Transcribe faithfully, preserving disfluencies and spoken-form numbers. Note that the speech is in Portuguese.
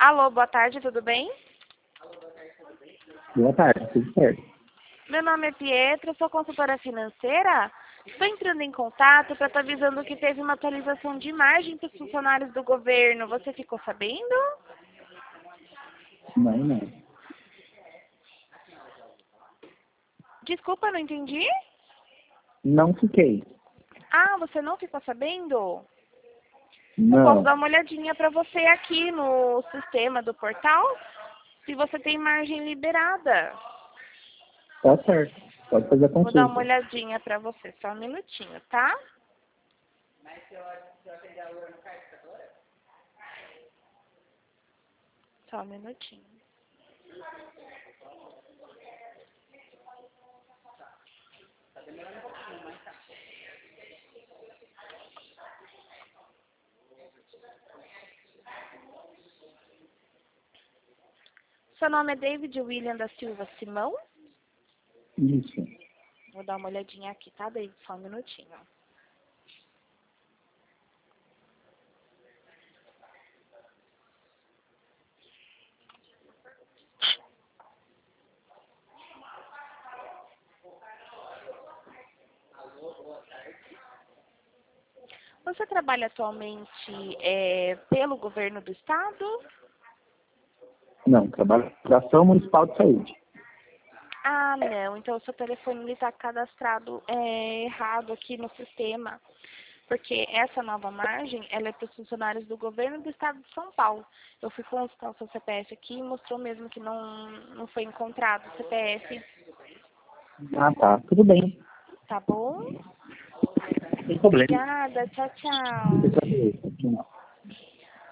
Alô, boa tarde, tudo bem? Boa tarde, tudo certo. Meu nome é Pietra, sou consultora financeira. Estou entrando em contato para estar avisando que teve uma atualização de imagem para os funcionários do governo. Você ficou sabendo? Não, não. Desculpa, não entendi. Não fiquei. Ah, você não ficou sabendo? Eu posso Não. dar uma olhadinha para você aqui no sistema do portal, se você tem margem liberada. Tá certo. Pode fazer a Vou dar uma consulta. olhadinha para você, só um minutinho, tá? Só um minutinho. Seu nome é David William da Silva Simão? Isso. Vou dar uma olhadinha aqui, tá, David? Só um minutinho. Você trabalha atualmente é, pelo governo do estado? Não, trabalho na Ação Municipal de Saúde. Ah, não. Então o seu telefone está cadastrado é, errado aqui no sistema. Porque essa nova margem, ela é para os funcionários do governo do estado de São Paulo. Eu fui consultar o seu C P F aqui e mostrou mesmo que não, não foi encontrado o C P F. Ah, tá. Tudo bem. Tá bom? Sem problema. Obrigada. Tchau, Fica tchau. tranquilo. Não.